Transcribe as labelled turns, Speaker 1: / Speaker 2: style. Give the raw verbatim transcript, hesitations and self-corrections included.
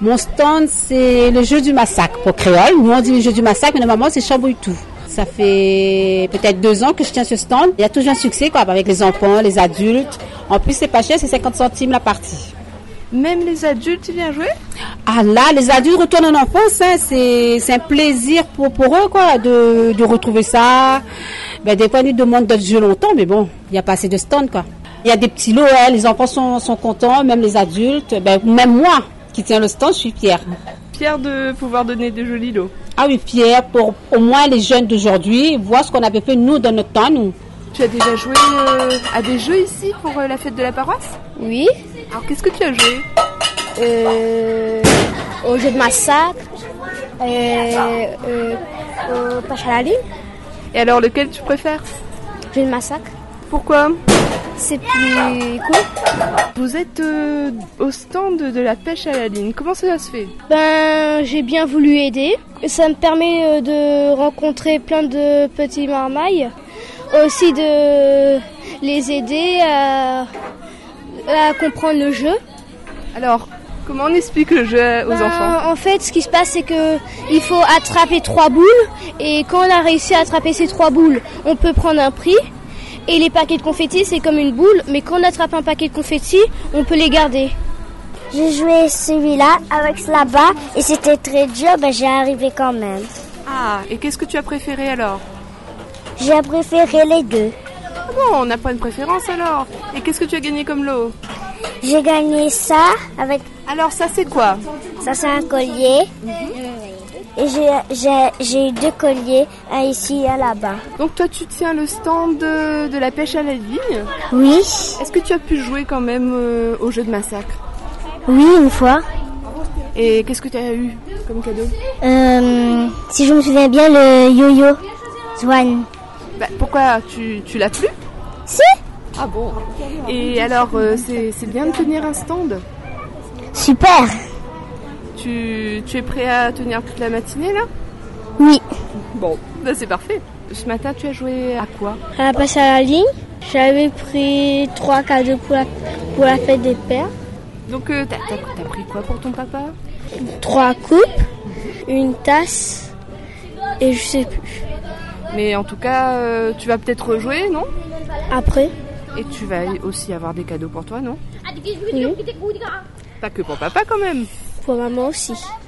Speaker 1: Mon stand, c'est le jeu du massacre pour créole. Nous, on dit le jeu du massacre, mais normalement, c'est Chambouille-Tout. Ça fait peut-être deux ans que je tiens ce stand. Il y a toujours un succès, quoi, avec les enfants, les adultes. En plus, c'est pas cher, c'est cinquante centimes la partie.
Speaker 2: Même les adultes, ils viennent jouer?
Speaker 1: Ah là, les adultes retournent en enfance, hein. c'est, c'est un plaisir pour, pour eux, quoi, de, de retrouver ça. Ben, des fois, ils nous demandent d'autres jeux longtemps, mais bon, il n'y a pas assez de stand, quoi. Il y a des petits lots, hein. Les enfants sont, sont contents, même les adultes. Ben, même moi, qui tiens le stand, je suis fière.
Speaker 2: Fière de pouvoir donner des jolis lots.
Speaker 1: Ah oui, fière pour au moins les jeunes d'aujourd'hui, voir ce qu'on avait fait nous dans notre temps, nous.
Speaker 2: Tu as déjà joué euh, à des jeux ici pour euh, la fête de la paroisse?
Speaker 3: Oui.
Speaker 2: Alors qu'est-ce que tu as joué?
Speaker 3: Euh, au jeu de massacre, euh, euh, au pêche à la ligne.
Speaker 2: Et alors lequel tu préfères?
Speaker 3: Jeu de massacre.
Speaker 2: Pourquoi?
Speaker 3: C'est plus cool.
Speaker 2: Vous êtes euh, au stand de la pêche à la ligne. Comment ça se fait?
Speaker 3: Ben, j'ai bien voulu aider. Ça me permet euh, de rencontrer plein de petits marmailles. Aussi de les aider à, à comprendre le jeu.
Speaker 2: Alors, comment on explique le jeu aux
Speaker 3: ben,
Speaker 2: enfants?
Speaker 3: En fait, ce qui se passe, c'est que il faut attraper trois boules. Et quand on a réussi à attraper ces trois boules, on peut prendre un prix. Et les paquets de confettis, c'est comme une boule, mais quand on attrape un paquet de confettis, on peut les garder.
Speaker 4: J'ai joué celui-là avec là-bas et c'était très dur, ben j'ai arrivé quand même.
Speaker 2: Ah, et qu'est-ce que tu as préféré alors?
Speaker 4: J'ai préféré les deux.
Speaker 2: Ah bon, on n'a pas une préférence alors. Et qu'est-ce que tu as gagné comme lot?
Speaker 4: J'ai gagné ça avec...
Speaker 2: Alors ça c'est quoi?
Speaker 4: Ça c'est un collier. Mm-hmm. Et j'ai, j'ai, j'ai eu deux colliers, un ici et un là-bas.
Speaker 2: Donc toi tu tiens le stand de, de la pêche à la ligne?
Speaker 4: Oui.
Speaker 2: Est-ce que tu as pu jouer quand même euh, au jeu de massacre?
Speaker 4: Oui, une fois.
Speaker 2: Et qu'est-ce que tu as eu comme cadeau?
Speaker 4: euh, Si je me souviens bien, le yo-yo Swan.
Speaker 2: Bah, pourquoi? Tu, tu l'as plus?
Speaker 4: Si.
Speaker 2: Ah bon? Et alors euh, c'est, c'est bien de tenir un stand?
Speaker 4: Super.
Speaker 2: Tu, tu es prêt à tenir toute la matinée là?
Speaker 4: Oui.
Speaker 2: Bon, bah c'est parfait. Ce matin tu as joué à quoi?
Speaker 3: À la pêche à la ligne, j'avais pris trois cadeaux pour la, pour la fête des pères.
Speaker 2: Donc euh, t'as, t'as, t'as pris quoi pour ton papa?
Speaker 3: Trois coupes, une tasse et je sais plus.
Speaker 2: Mais en tout cas, euh, tu vas peut-être rejouer, non?
Speaker 3: Après.
Speaker 2: Et tu vas aussi avoir des cadeaux pour toi, non?
Speaker 3: Oui.
Speaker 2: Pas que pour papa quand même.
Speaker 3: Pour maman aussi.